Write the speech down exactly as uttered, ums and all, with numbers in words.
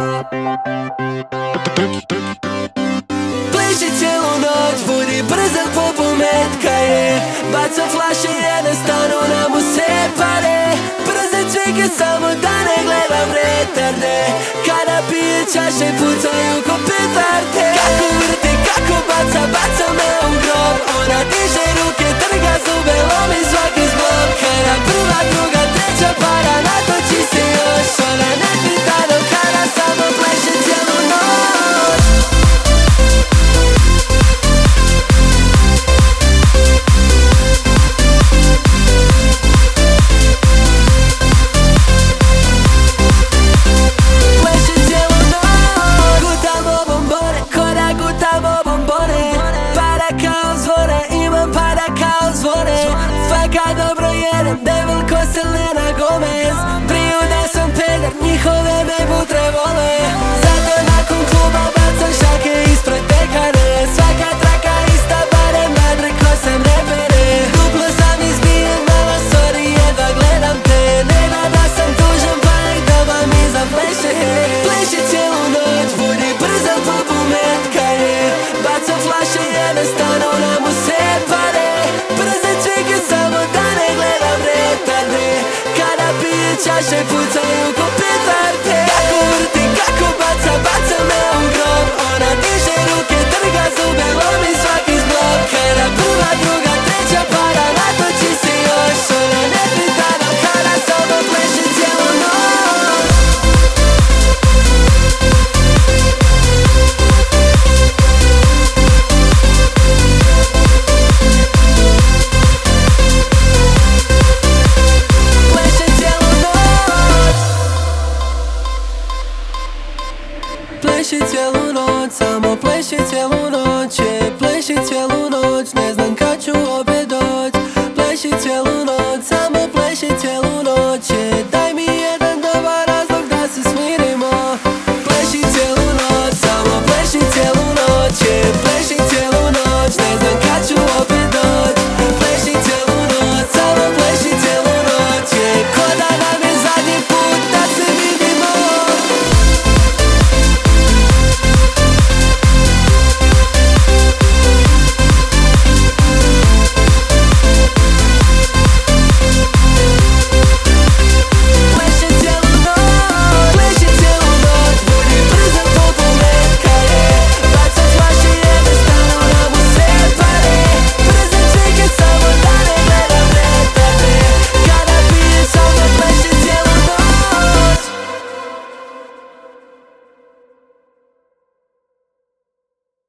Pleši cijelu noć, budi brzak poput metka je. Bacam flaše, jednostavno nam u se pare. Brze cvike, samo da ne gledam retarde. Kada pije čaše, pucaju ko petarde. Kako vrti, kako baca, baca me u grob. Ona diže ruke, trga zube, lomi svaki zglob. Kada prva, druga, treća para, natoči se još. Ona ne pita do kada, samo pleše cijelu noć. Pleše cijelu noć. Gutamo bombone, koda gutamo bombone. Para kao zvone, imam para kao zvone. Faka dobro jedem, devil ko Selena Gomez. Priju da sam pedar, njihove me butre vole. Zato nakon kluba bacam šake ispred dekane. Svaka traka ista, barem nadre ko sam repere. Duplo sam izbijen, mala sorry, jedva gledam te. Ne da sam tužan, pa nek doba mi zapleše. Pleše cijelu noć, budi brzan poput metka je. Bacam flaše, jednostavno nam u se pare. Brze cvike, samo da ne gledam retarde. Kada pije čaše, pucaju ko petarde. Kako vrti, kako baca, baca me u grob. Ona diže ruke, trga zube, lomi svaki zglob. Kada prva, druga, treća para, natoči se još. Ona ne pita do kada, samo pleše cijelu noć. Pleše cijelu noć. Pleši cijelu noć, samo pleši cijelu noć je. Pleši cijelu noć, ne znam kad ću opet doć. Pleši cijelu noć, samo pleši cijelu noć je. Daj mi jedan dobar razlog da se smirimo. Pleši cijelu noć, samo pleši cijelu noć je. Pleši cijelu noć, ne znam kad ću opet